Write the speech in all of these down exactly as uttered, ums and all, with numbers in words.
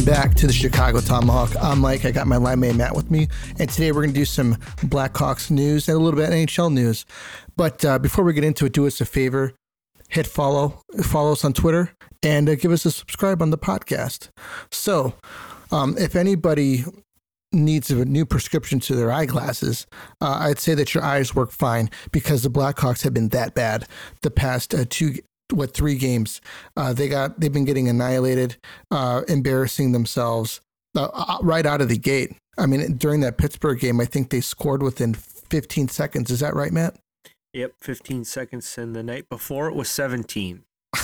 back to the Chicago Tomahawk. I'm Mike. I got my line mate Matt with me, and today we're going to do some Blackhawks news and a little bit of N H L news. But uh, before we get into it, do us a favor, hit follow, follow us on Twitter, and uh, give us a subscribe on the podcast. So, um, if anybody needs a new prescription to their eyeglasses, uh, I'd say that your eyes work fine because the Blackhawks have been that bad the past uh, two. What three games uh, they got? They've been getting annihilated, uh, embarrassing themselves uh, right out of the gate. I mean, during that Pittsburgh game, I think they scored within fifteen seconds. Is that right, Matt? Yep, fifteen seconds, and the night before it was seventeen.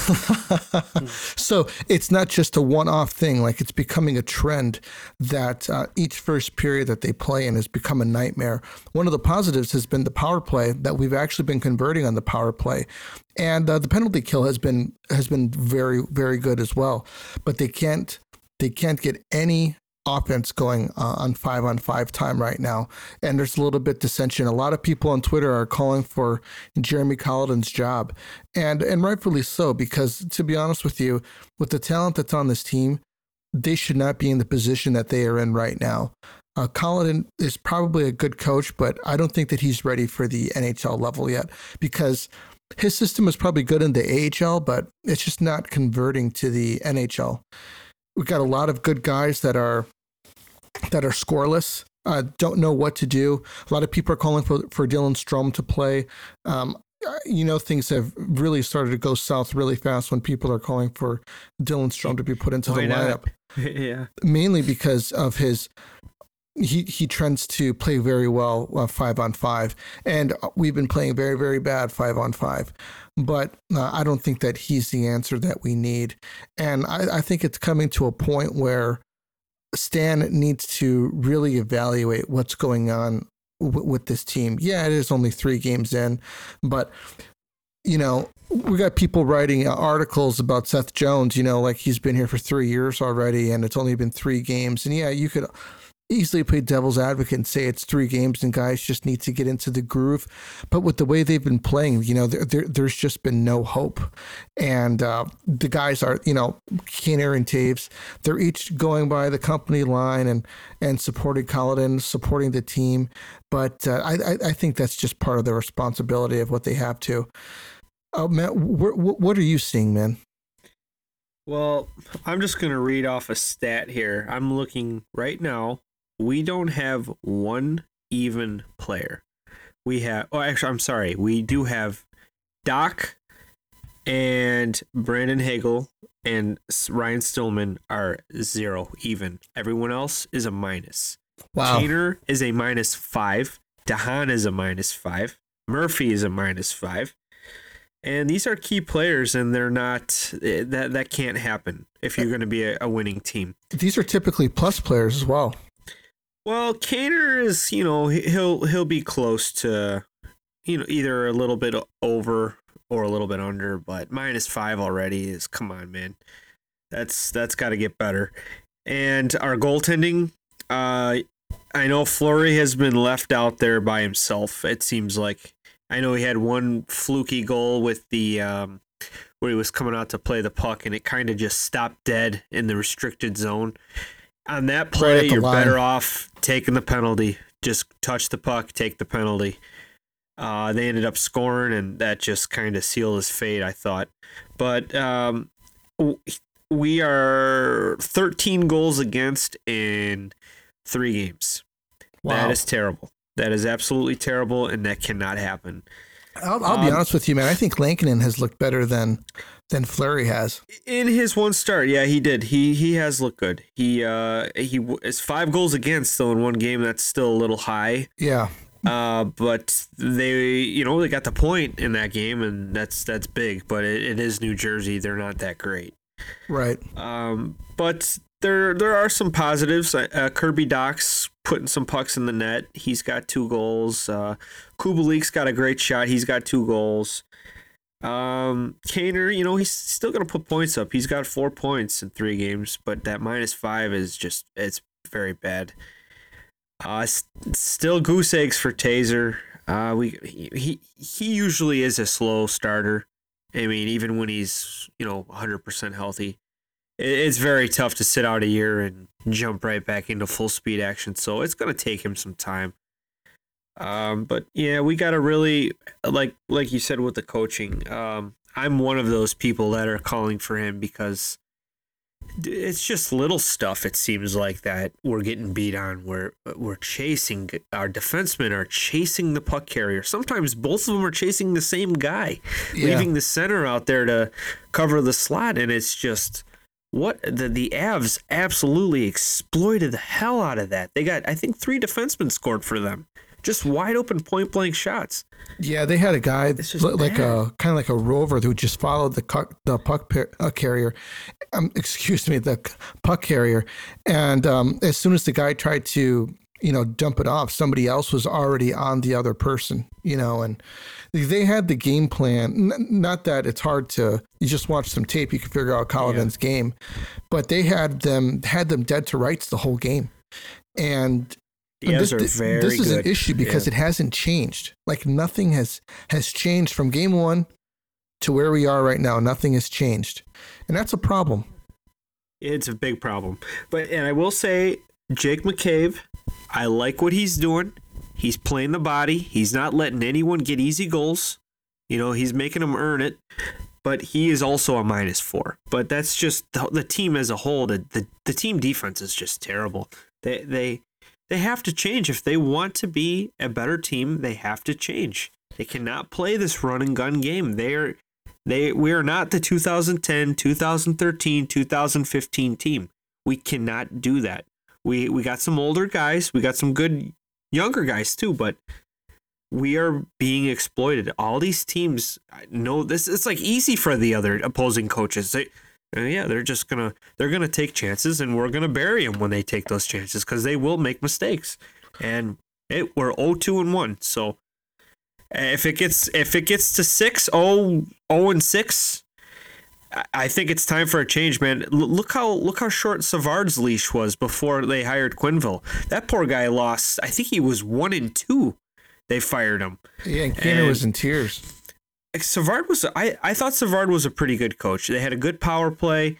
So it's not just a one-off thing. Like, it's becoming a trend that uh, each first period that they play in has become a nightmare. One of the positives has been the power play, that we've actually been converting on the power play, and uh, the penalty kill has been has been very, very good as well. But they can't they can't get any offense going uh, on five on five time right now, and there's a little bit dissension. A lot of people on Twitter are calling for Jeremy Colliton's job, and and rightfully so, because to be honest with you, with the talent that's on this team, they should not be in the position that they are in right now. Uh, Colliton is probably a good coach, but I don't think that he's ready for the N H L level yet, because his system is probably good in the A H L, but it's just not converting to the N H L. We've got a lot of good guys that are that are scoreless, uh, don't know what to do. A lot of people are calling for, for Dylan Strome to play. Um, you know, things have really started to go south really fast when people are calling for Dylan Strome to be put into Why the not? lineup. Yeah. Mainly because of his, he, he trends to play very well uh, five on five. And we've been playing very, very bad five on five. But uh, I don't think that he's the answer that we need. And I, I think it's coming to a point where Stan needs to really evaluate what's going on w- with this team. Yeah, it is only three games in, but, you know, we got people writing articles about Seth Jones, you know, like he's been here for three years already and it's only been three games. And yeah, you could easily play devil's advocate and say it's three games and guys just need to get into the groove. But with the way they've been playing, you know, there, there, there's just been no hope. And uh, the guys are, you know, Kaner and Taves, they're each going by the company line and, and supporting Colliton, supporting the team. But uh, I, I think that's just part of the responsibility of what they have to. Uh, Matt, wh- wh- what are you seeing, man? Well, I'm just going to read off a stat here. I'm looking right now. We don't have one even player. We have, oh, actually, I'm sorry. We do have Doc and Brandon Hagel and Ryan Stillman are zero even. Everyone else is a minus. Wow. Kaner is a minus five. Dahan is a minus five. Murphy is a minus five. And these are key players, and they're not, that that can't happen if you're going to be a, a winning team. These are typically plus players as well. Well, Kaner is, you know, he'll he'll be close to, you know, either a little bit over or a little bit under, but minus five already is, come on, man. That's that's got to get better. And our goaltending, uh, I know Fleury has been left out there by himself, it seems like. I know he had one fluky goal with the um, where he was coming out to play the puck, and it kind of just stopped dead in the restricted zone. On that play, Right you're line. better off taking the penalty. Just touch the puck, take the penalty. Uh, they ended up scoring, and that just kind of sealed his fate, I thought. But um, we are thirteen goals against in three games. Wow. That is terrible. That is absolutely terrible, and that cannot happen. I'll, I'll um, be honest with you, man. I think Lankinen has looked better than than Fleury has. In his one start, yeah, he did. He he has looked good. He uh he is five goals against still in one game. That's still a little high. Yeah. Uh, but they, you know, they got the point in that game, and that's that's big. But it, it is New Jersey. They're not that great. Right. Um, but there there are some positives. Uh, Kirby Doc's putting some pucks in the net. He's got two goals. Uh, Kubalik's got a great shot. He's got two goals. Um, Kaner, you know, he's still going to put points up. He's got four points in three games, but that minus five is just, it's very bad. Uh, still goose eggs for Taser. Uh, we he he usually is a slow starter. I mean, even when he's, you know, one hundred percent healthy. it's very tough to sit out a year and jump right back into full speed action. So it's going to take him some time. Um, but yeah, we got to really, like like you said with the coaching, um, I'm one of those people that are calling for him because it's just little stuff. It seems like that we're getting beat on. We're we're chasing our defensemen are chasing the puck carrier. Sometimes both of them are chasing the same guy, yeah. leaving the center out there to cover the slot, and it's just what the the Avs absolutely exploited the hell out of that. They got I think three defensemen scored for them. Just wide open point blank shots. Yeah, they had a guy like bad. a kind of like a rover who just followed the cu- the puck par- uh, carrier. Um, excuse me, the puck carrier. And um, as soon as the guy tried to, you know, dump it off, somebody else was already on the other person. You know, and they had the game plan. N- not that it's hard to you just watch some tape, you can figure out Colliton's yeah. game, but they had them had them dead to rights the whole game, and. The this, are very this is good. an issue because yeah. it hasn't changed. Like nothing has has changed from game one to where we are right now. Nothing has changed, and that's a problem. It's a big problem. But and I will say, Jake McCabe, I like what he's doing. He's playing the body. He's not letting anyone get easy goals. You know, he's making them earn it. But he is also a minus four. But that's just the, the team as a whole. The, the the team defense is just terrible. They they. They have to change. If they want to be a better team, they have to change. They cannot play this run and gun game. They are, they we are not the two thousand ten, two thousand thirteen, two thousand fifteen team. We cannot do that. We we got some older guys. We got some good younger guys too, but we are being exploited. All these teams know this. It's like easy for the other opposing coaches. They, Uh, yeah, they're just gonna they're gonna take chances, and we're gonna bury them when they take those chances because they will make mistakes. And it, we're oh two and one. So if it gets if it gets to six, oh and six, I think it's time for a change, man. L- look how look how short Savard's leash was before they hired Quenneville. That poor guy lost. I think he was one and two. They fired him. Yeah, and Kaner was in tears. Savard was I, I thought Savard was a pretty good coach. They had a good power play.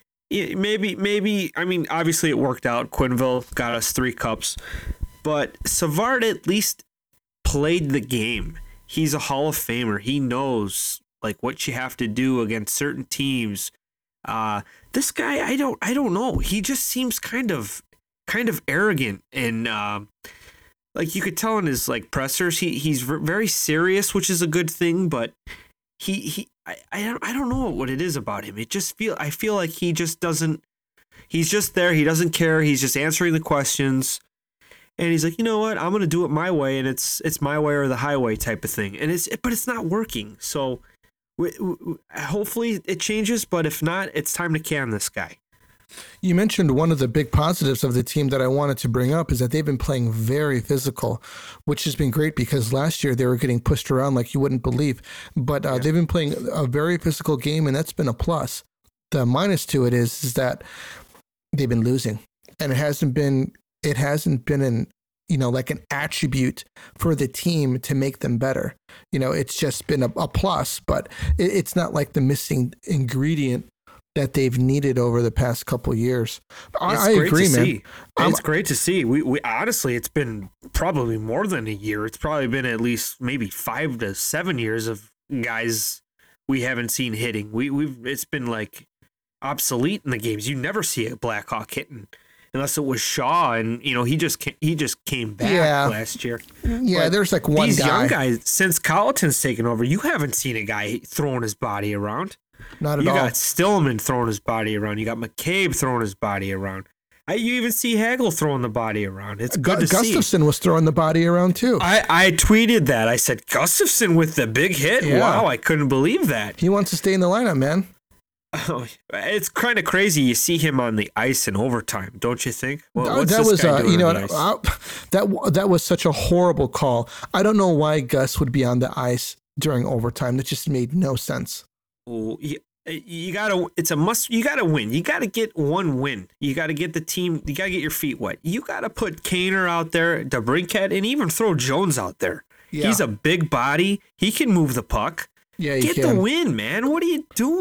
Maybe maybe I mean obviously it worked out. Quenneville got us three cups, but Savard at least played the game. He's a Hall of Famer. He knows like what you have to do against certain teams. Uh, this guy I don't I don't know. He just seems kind of kind of arrogant and. Uh, Like you could tell in his like pressers, he he's very serious, which is a good thing. But he he I, I don't I don't know what it is about him. It just feel I feel like he just doesn't. He's just there. He doesn't care. He's just answering the questions, and he's like, you know what? I'm gonna do it my way, and it's it's my way or the highway type of thing. And it's but it's not working. So we, we, hopefully it changes. But if not, it's time to can this guy. You mentioned one of the big positives of the team that I wanted to bring up is that they've been playing very physical, which has been great because last year they were getting pushed around like you wouldn't believe. But uh, yeah. they've been playing a very physical game, and that's been a plus. The minus to it is, is that they've been losing, and it hasn't been it hasn't been an you know like an attribute for the team to make them better. You know, it's just been a, a plus, but it, it's not like the missing ingredient that they've needed over the past couple of years. I, I agree, man. See. It's great to see. We, we honestly, it's been probably more than a year. It's probably been at least maybe five to seven years of guys we haven't seen hitting. We we've it's been like obsolete in the games. You never see a Blackhawk hitting unless it was Shaw, and you know he just came, he just came back yeah. last year. Yeah, but there's like one these guy. young guys since Colliton's taken over. You haven't seen a guy throwing his body around. Not at you all. You got Stillman throwing his body around. You got McCabe throwing his body around. I, you even see Hagel throwing the body around. It's good Gu- to Gustafsson see. was throwing the body around too. I, I tweeted that. I said, Gustafsson with the big hit? Yeah. Wow, I couldn't believe that. He wants to stay in the lineup, man. Oh, it's kind of crazy. You see him on the ice in overtime, don't you think? Well, that was, uh, you know, uh, that that was such a horrible call. I don't know why Gus would be on the ice during overtime. That just made no sense. Oh, yeah. You gotta, it's a must, you gotta win. You gotta get one win. You gotta get the team, you gotta get your feet wet. You gotta put Kaner out there, DeBrincat, and even throw Jones out there. Yeah. He's a big body. He can move the puck. Yeah, Get can. the win, man. What are you doing?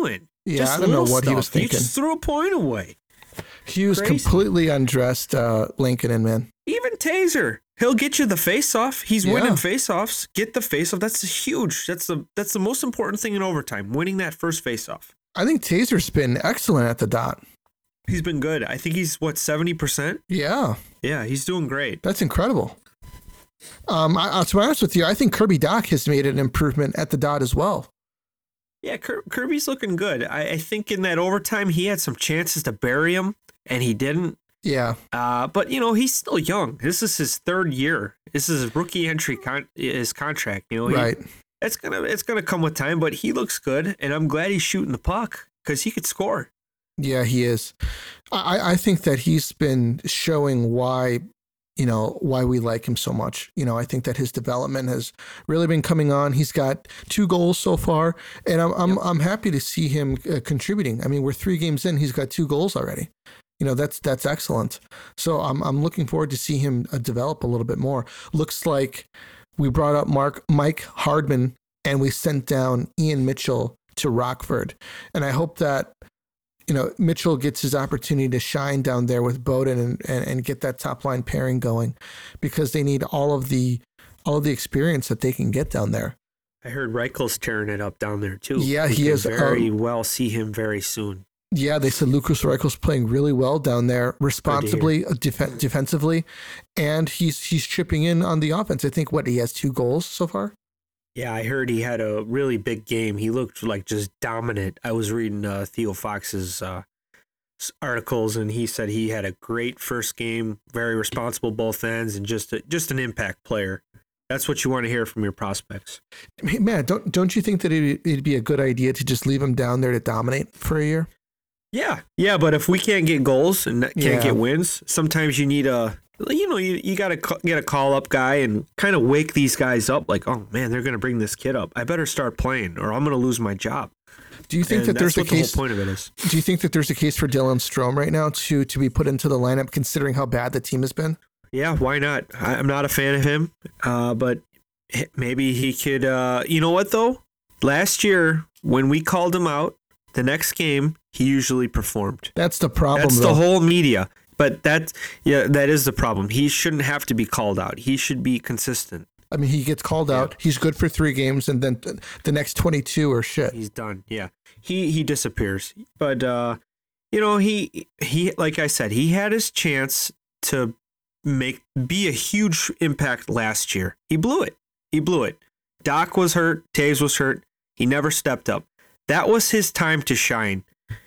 Yeah, just I don't know little what stuff. he was thinking. He just threw a point away. He was Crazy. completely undressed, uh, Lincoln and man. Even Taser, he'll get you the face-off. He's Yeah. winning face-offs. Get the face-off. That's huge. That's the that's the most important thing in overtime. Winning that first face-off. I think Taser's been excellent at the dot. He's been good. I think he's what seventy percent. Yeah, Yeah, he's doing great. that's incredible. Um, I, I'll to be honest with you, I think Kirby Doc has made an improvement at the dot as well. Yeah, Kir- Kirby's looking good. I, I think in that overtime he had some chances to bury him, and he didn't. Yeah, Uh, but you know he's still young. This is his third year. This is his rookie entry con- his contract. You know, he, right. it's gonna it's gonna come with time. But he looks good, and I'm glad he's shooting the puck because he could score. Yeah, he is. I, I think that he's been showing why, you know, why we like him so much. You know, I think that his development has really been coming on. He's got two goals so far, and I'm I'm, I'm happy to see him uh, contributing. I mean, we're three games in, he's got two goals already. You know, that's that's excellent. So I'm I'm looking forward to see him uh, develop a little bit more. Looks like we brought up Mark Mike Hardman and we sent down Ian Mitchell to Rockford, and I hope that, you know, Mitchell gets his opportunity to shine down there with Bowden and, and, and get that top line pairing going, because they need all of the all of the experience that they can get down there. I heard Reichel's tearing it up down there too. Yeah, We he can is, very um, well see him very soon. Yeah, they said Lucas Reichel's playing really well down there, responsibly, def- defensively, and he's he's chipping in on the offense. I think what he has two goals so far. Yeah, I heard he had a really big game. He looked like just dominant. I was reading uh, Theo Fox's uh, s- articles, and he said he had a great first game, very responsible both ends, and just a, just an impact player. That's what you want to hear from your prospects. Hey, man, don't don't you think that it'd, it'd be a good idea to just leave him down there to dominate for a year? Yeah, yeah, but if we can't get goals and can't Yeah. get wins, sometimes you need a, you know, you, you got to get a call up guy and kind of wake these guys up. Like, oh man, they're going to bring this kid up. I better start playing, or I'm going to lose my job. Do you think And that there's that's a what case? The whole point of it is. Do you think that there's a case for Dylan Strome right now to to be put into the lineup, considering how bad the team has been? Yeah, why not? I, I'm not a fan of him, uh, but h- maybe he could. Uh, you know what though? Last year when we called him out, the next game he usually performed. That's the problem. That's though. the whole media. But that, yeah, that is the problem. He shouldn't have to be called out. He should be consistent. I mean, he gets called Yeah. out. He's good for three games, and then th- the next twenty-two are shit. He's done. Yeah, he he disappears. But uh, you know, he he like I said, he had his chance to make be a huge impact last year. He blew it. He blew it. Doc was hurt. Taves was hurt. He never stepped up. That was his time to shine,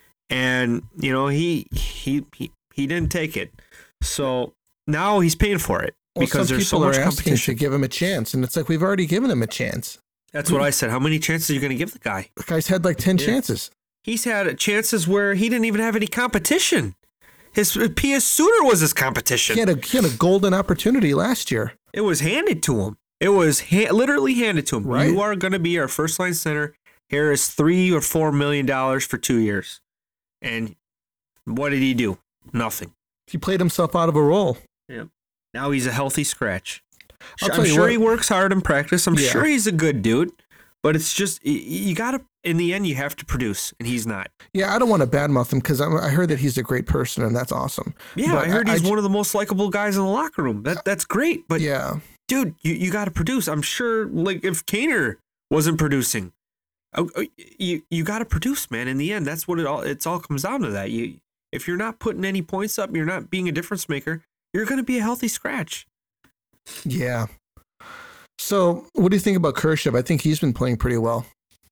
and you know he he he, he didn't take it. So now he's paying for it Well, because some there's so people much are asking competition. to give him a chance, and it's like we've already given him a chance. That's what I said. How many chances are you going to give the guy? The guy's had like ten Yeah. chances. He's had chances where he didn't even have any competition. His P S Suter was his competition. He had a he had a golden opportunity last year. It was handed to him. It was ha- literally handed to him. Right. You are going to be our first line center. Here is three or four million dollars for two years. And what did he do? Nothing. He played himself out of a role. Now he's a healthy scratch. I'll I'm tell you sure what- he works hard in practice. I'm Yeah. sure he's a good dude. But it's just, y- you got to, in the end, you have to produce. And he's not. Yeah, I don't want to badmouth him because I heard that he's a great person, and that's awesome. Yeah, But I heard I- he's I- one of the most likable guys in the locker room. That That's great. But Yeah, dude, you, you got to produce. I'm sure, like, if Kaner wasn't producing, uh, uh, you you got to produce, man. In the end, that's what it all it's all comes down to. That you, if you're not putting any points up, you're not being a difference maker. You're going to be a healthy scratch. yeah. So, what do you think about Kershaw? I think he's been playing pretty well.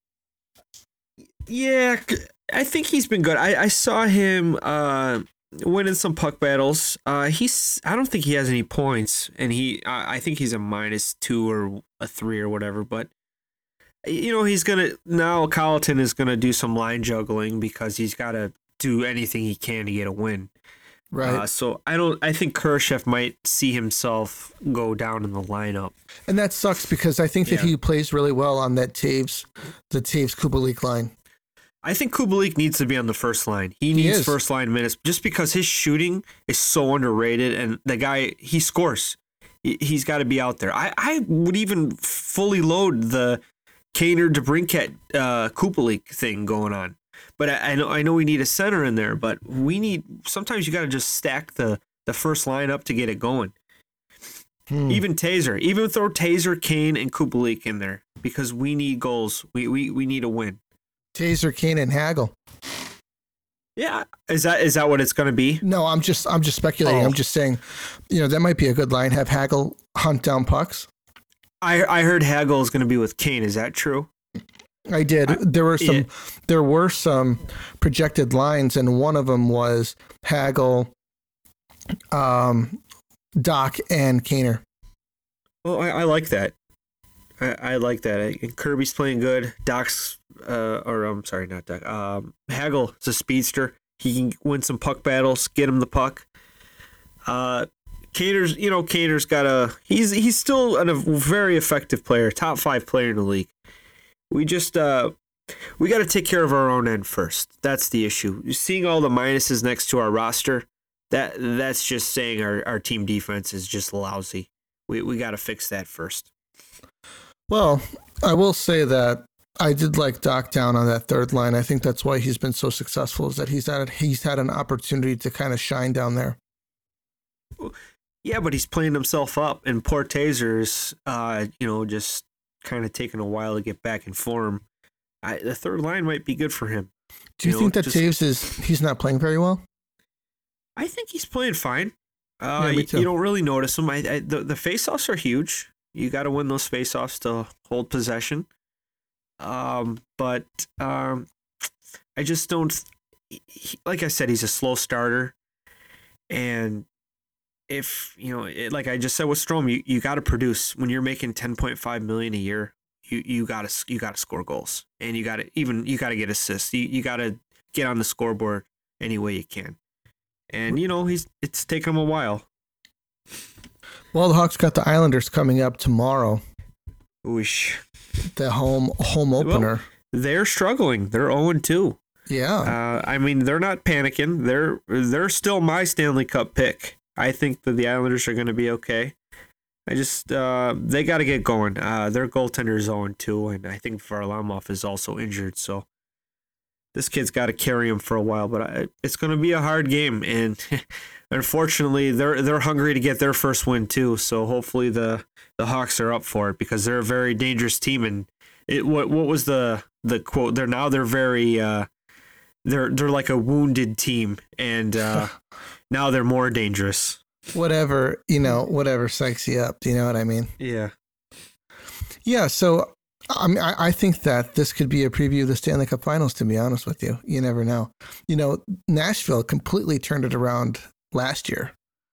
Yeah, c- I think he's been good. I, I saw him uh, winning some puck battles. Uh, he's I don't think he has any points, and he I I think he's a minus two or a three or whatever. But you know he's gonna now. Colleton is gonna do some line juggling because he's got to do anything he can to get a win. Right. Uh, so I don't. I think Kershaw might see himself go down in the lineup. And that sucks because I think that Yeah. he plays really well on that Taves, the Taves Kubalik line. I think Kubalik needs to be on the first line. He needs is. first line minutes just because his shooting is so underrated, and the guy he scores. He, he's got to be out there. I, I would even fully load the Kaner DeBrincat uh, Kubalik thing going on. But I, I know I know we need a center in there, but we need sometimes you got to just stack the the first line up to get it going. Hmm. Even Taser, even throw Taser, Kane, and Kubalik in there because we need goals. We we we need a win. Taser, Kane, and Hagel. Yeah, is that is that what it's going to be? No, I'm just I'm just speculating. Oh. I'm just saying, you know, that might be a good line. Have Hagel hunt down pucks. I I heard Hagel is going to be with Kane. Is that true? I did. I, there were some yeah. there were some projected lines, and one of them was Hagel, um, Doc, and Kaner. Well, I, I like that. I, I like that. I, Kirby's playing good. Doc's, uh, or I'm sorry, not Doc. Um, Hagel is a speedster. He can win some puck battles, get him the puck. Uh, Kaner's, you know, Kaner's got a. He's he's still a very effective player, top five player in the league. We just uh, we got to take care of our own end first. That's the issue. Seeing all the minuses next to our roster, that that's just saying our, our team defense is just lousy. We we got to fix that first. Well, I will say that I did like Doc down on that third line. I think that's why he's been so successful, is that he's had he's had an opportunity to kind of shine down there. Yeah, but he's playing himself up, and poor Taser's, uh, you know, just kind of taking a while to get back in form. I, the third line might be good for him. Do you, you think know, that just, Taves is he's not playing very well? I think he's playing fine. Uh, yeah, me too. You don't really notice him. I, I the the faceoffs are huge. You got to win those faceoffs to hold possession. Um, but um, I just don't. He, like I said, he's a slow starter, and if you know, it, like I just said with Strome, you, you got to produce when you're making ten point five million a year. You you got to you got to score goals, and you got to even you got to get assists. You you got to get on the scoreboard any way you can. And you know he's it's taken him a while. Well, the Hawks got the Islanders coming up tomorrow. Oosh. The home home opener. Well, they're struggling. They're oh and two. Yeah. Uh, I mean, they're not panicking. They're they're still my Stanley Cup pick. I think that the Islanders are going to be okay. I just uh, they got to get going. Uh, their goaltender is oh and two, and I think Varlamov is also injured. So this kid's got to carry him for a while. But I, it's going to be a hard game, and unfortunately, they're they're hungry to get their first win too. So hopefully the, the Hawks are up for it because they're a very dangerous team. And it what what was the the quote? They're now they're very uh, they're they're like a wounded team, and uh, now they're more dangerous. Whatever you know, whatever psychs you up. Do you know what I mean? Yeah. Yeah. So I mean, I, I think that this could be a preview of the Stanley Cup Finals. To be honest with you, you never know. You know, Nashville completely turned it around last year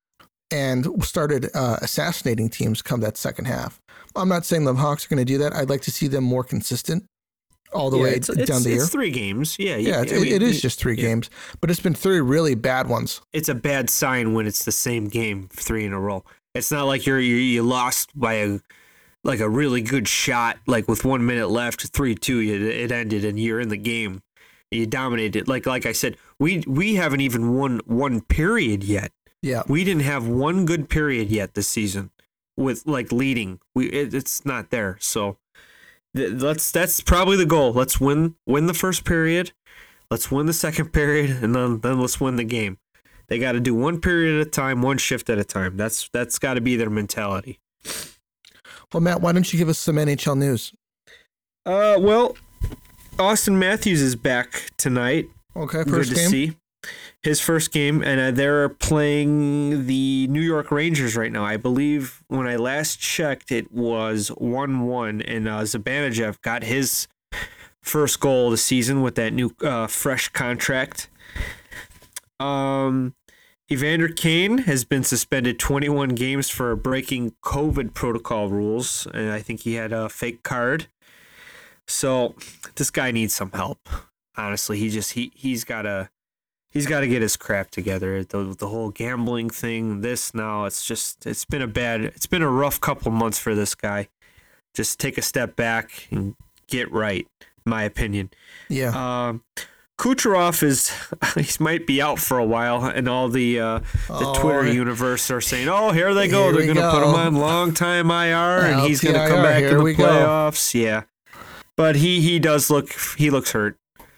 and started uh, assassinating teams come that second half. I'm not saying the Hawks are going to do that. I'd like to see them more consistent all the yeah, way it's, down it's, the year. It's three games. Yeah. Yeah, it, mean, it is just three yeah. games, but it's been three really bad ones. It's a bad sign when it's the same game three in a row. It's not like you're you, you lost by a like a really good shot, like with one minute left, three two, it, it ended and you're in the game. You dominated. Like like I said, we we haven't even won one period yet. Yeah. We didn't have one good period yet this season with like leading. We it, it's not there. So th- let's that's probably the goal. Let's win win the first period. Let's win the second period, and then then let's win the game. They got to do one period at a time, one shift at a time. That's that's got to be their mentality. Well, Matt, why don't you give us some N H L news? Uh, well, Austin Matthews is back tonight. Okay, first Good to game. see. His first game, and uh, they're playing the New York Rangers right now. I believe when I last checked, it was one one, and uh, Zibanejad got his first goal of the season with that new uh, fresh contract. Um, Evander Kane has been suspended twenty-one games for breaking COVID protocol rules, and I think he had a fake card. So this guy needs some help. Honestly, he just he he's got to he's got to get his crap together. The the whole gambling thing, this now, it's just it's been a bad it's been a rough couple months for this guy. Just take a step back and get right, in my opinion. Yeah. Um, Kucherov is he might be out for a while, and all the uh, the oh, Twitter universe are saying, "Oh, here they go! Here They're going to go. put him on long time I R, and he's going to come L T I R, back in the we go. playoffs." Yeah, but he he does look he looks hurt.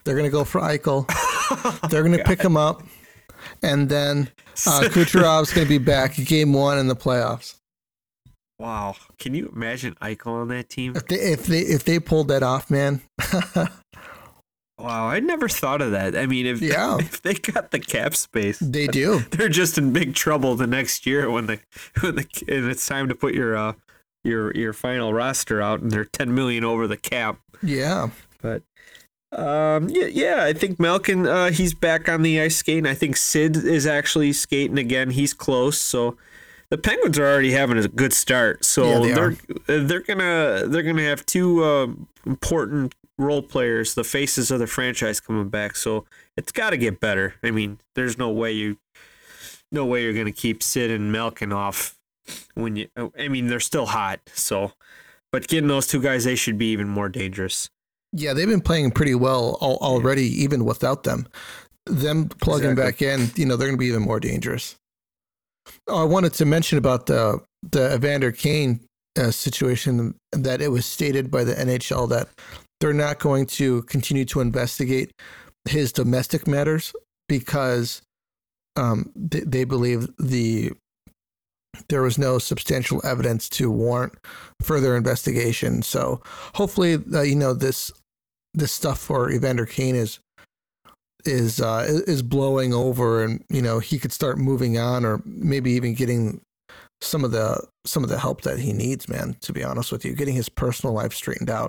They're going to go for Eichel. They're going to pick him up. And then uh, Kucherov's going to be back game one in the playoffs. Wow. Can you imagine Eichel on that team? If they if they, if they pulled that off, man. Wow, I never thought of that. I mean, if, yeah. if they got the cap space, they do. They're just in big trouble the next year when the when the and it's time to put your uh, your your final roster out, and they're ten million over the cap. Yeah, but um, yeah, yeah, I think Malkin uh, he's back on the ice skating. I think Sid is actually skating again. He's close, so the Penguins are already having a good start. So yeah, they they're are. they're gonna they're gonna have two uh, important role players, the faces of the franchise coming back, so it's got to get better. I mean, there's no way you, no way you're gonna keep Sid and Malkin off when you. I mean, they're still hot, so, but getting those two guys, they should be even more dangerous. Yeah, they've been playing pretty well al- already, yeah. even without them. Them plugging exactly. back in, you know, they're gonna be even more dangerous. Oh, I wanted to mention about the the Evander Kane uh, situation, that it was stated by the N H L that they're not going to continue to investigate his domestic matters because um, they, they believe the there was no substantial evidence to warrant further investigation. So hopefully, uh, you know, this this stuff for Evander Kane is is uh, is blowing over, and you know he could start moving on, or maybe even getting some of the some of the help that he needs. Man, to be honest with you, getting his personal life straightened out.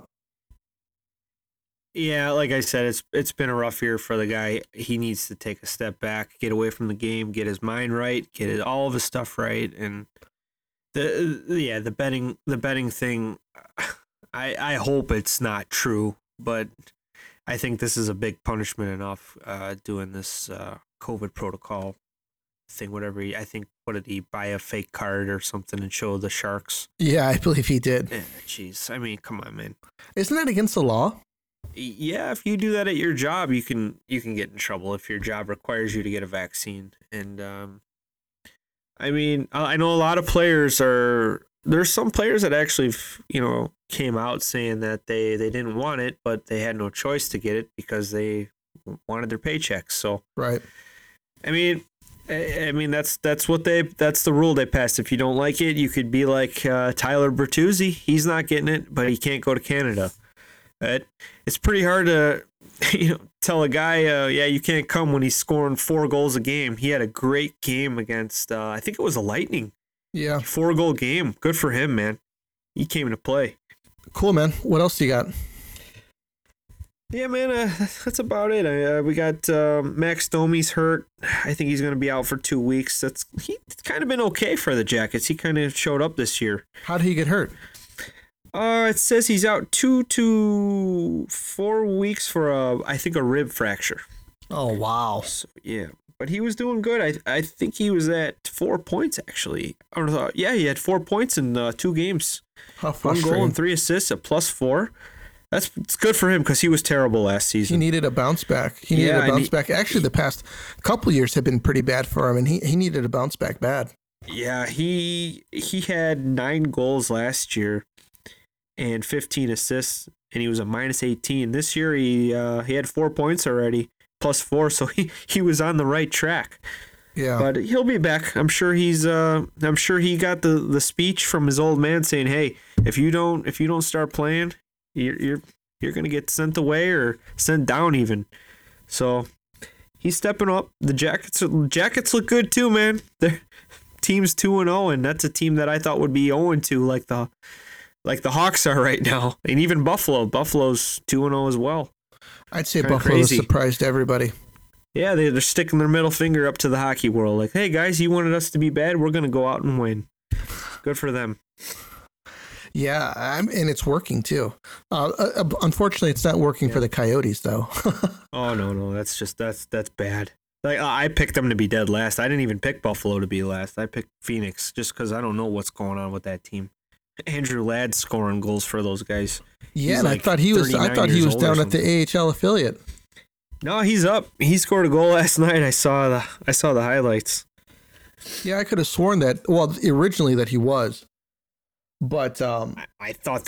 Yeah, like I said, it's it's been a rough year for the guy. He needs to take a step back, get away from the game, get his mind right, get it, all of his stuff right, and the yeah the betting the betting thing. I I hope it's not true, but I think this is a big punishment enough. Uh, doing this uh, COVID protocol thing, whatever. He, I think what did he buy a fake card or something and show the Sharks? Yeah, I believe he did. Jeez, I mean, come on, man. Isn't that against the law? Yeah, if you do that at your job, you can you can get in trouble if your job requires you to get a vaccine. And um, I mean, I know a lot of players are. There's some players that actually, you know, came out saying that they, they didn't want it, but they had no choice to get it because they wanted their paychecks. So right. I mean, I, I mean that's that's what they that's the rule they passed. If you don't like it, you could be like uh, Tyler Bertuzzi. He's not getting it, but he can't go to Canada. It, it's pretty hard to, you know, tell a guy, uh, yeah, you can't come when he's scoring four goals a game. He had a great game against, uh, I think it was the Lightning. Yeah. Four goal game. Good for him, man. He came to play. Cool, man. What else do you got? Yeah, man, uh, that's about it. Uh, we got uh, Max Domi's hurt. I think he's going to be out for two weeks. That's He's kind of been okay for the Jackets. He kind of showed up this year. How did he get hurt? Uh, it says he's out two to four weeks for a, I think, a rib fracture. Oh wow! So, yeah, but he was doing good. I I think he was at four points actually. Or uh, yeah, he had four points in uh, two games. How One goal and three assists, a plus four. That's it's good for him because he was terrible last season. He needed a bounce back. He needed yeah, a bounce he, back. Actually, the past couple years have been pretty bad for him, and he, he needed a bounce back bad. Yeah, he he had nine goals last year and fifteen assists, and he was a minus eighteen. This year, he uh, he had four points already, plus four, so he, he was on the right track. Yeah, but he'll be back. I'm sure he's. Uh, I'm sure he got the, the speech from his old man saying, "Hey, if you don't if you don't start playing, you're you're you're gonna get sent away or sent down even." So he's stepping up. The Jackets Jackets look good too, man. Their team's two and zero, and that's a team that I thought would be zero and two, like the. Like the Hawks are right now, and even Buffalo. Buffalo's two and zero as well. I'd say Buffalo surprised everybody. Yeah, they, they're sticking their middle finger up to the hockey world. Like, hey guys, you wanted us to be bad? We're gonna go out and win. Good for them. Yeah, I'm, and it's working too. Uh, uh, unfortunately, it's not working yeah. for the Coyotes though. Oh no, no, that's just that's that's bad. Like I picked them to be dead last. I didn't even pick Buffalo to be last. I picked Phoenix just because I don't know what's going on with that team. Andrew Ladd scoring goals for those guys. Yeah, he's and like I thought he was. I thought he was down at the A H L affiliate. No, he's up. He scored a goal last night. I saw the. I saw the highlights. Yeah, I could have sworn that. Well, originally that he was, but um, I, I thought they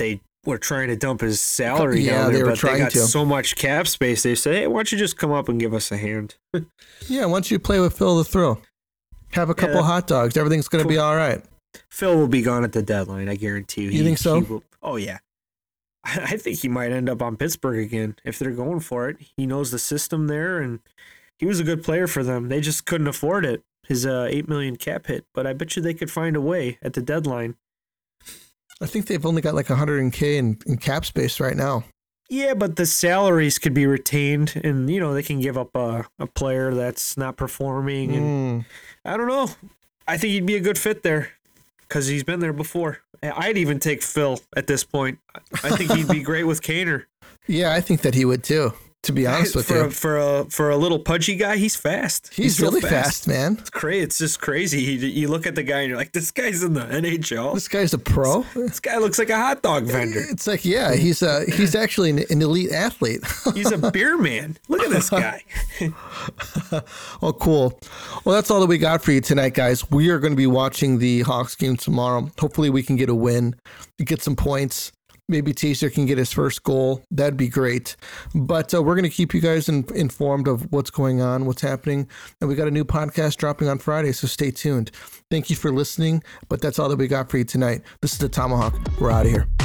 were trying to dump his salary Yeah, down they there, were but they trying got to. so much cap space. They said, "Hey, why don't you just come up and give us a hand?" Yeah, once you play with Phil the Thrill, have a couple that- hot dogs, everything's going to be all right. Phil will be gone at the deadline. I guarantee you. You think so? he will- oh yeah. I think he might end up on Pittsburgh again if they're going for it. He knows the system there, and he was a good player for them. They just couldn't afford it, his uh, eight million cap hit. But I bet you they could find a way at the deadline. I think they've only got like one hundred K in, in cap space right now. Yeah, but the salaries could be retained, and you know they can give up a, a player that's not performing. And Mm. I don't know. I think he'd be a good fit there because he's been there before. I'd even take Phil at this point. I think he'd be great with Kaner. Yeah, I think that he would too, to be honest with for you. A, for a for a little pudgy guy, he's fast. He's, still really fast, man. It's crazy. It's just crazy. He, you look at the guy and you're like, this guy's in the N H L. This guy's a pro. This guy looks like a hot dog vendor. It's like, yeah, he's uh, he's actually an, an elite athlete. He's a beer man. Look at this guy. Oh, cool. Well, that's all that we got for you tonight, guys. We are going to be watching the Hawks game tomorrow. Hopefully we can get a win, get some points. Maybe Teaser can get his first goal. That'd be great. But uh, we're going to keep you guys in, informed of what's going on, what's happening. And we got a new podcast dropping on Friday, so stay tuned. Thank you for listening. But that's all that we got for you tonight. This is the Tomahawk. We're out of here.